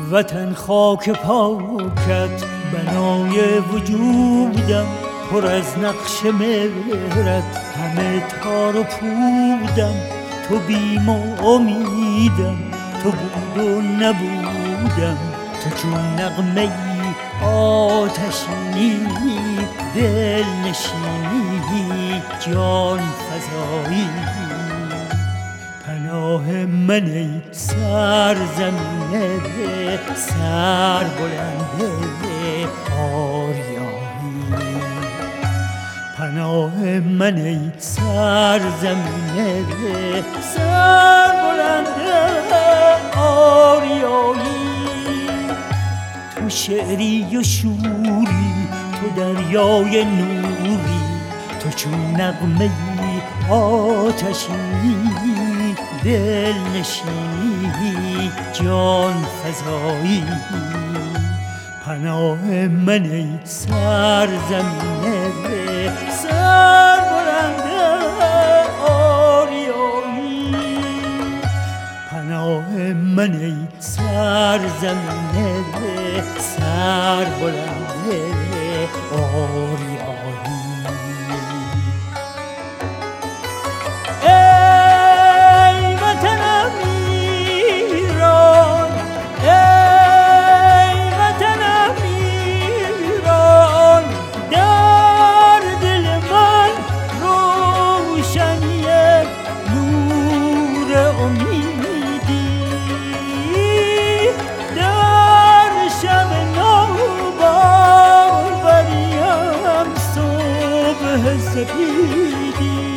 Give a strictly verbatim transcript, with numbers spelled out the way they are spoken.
وطن خاک پاکت بنای وجودم، پر از نقش مهرت همه تار و پودم. تو بیم و امیدم، تو بود و نبودم، تو چون نغمه ای آتشینی، دل نشینی، جان فزایی. پناه من ای سرزمین سر بلنده آریایی. پناه من ای سرزمین سر بلنده آریایی. تو شعری و شوری، تو دریای نوری، تو چون نغمه ای آتشی، دل نشینی، جان فزایی. پناه من ای سرزمین سر بلنده آریایی. پناه من ای سرزمین سر بلنده آریایی. سپیدی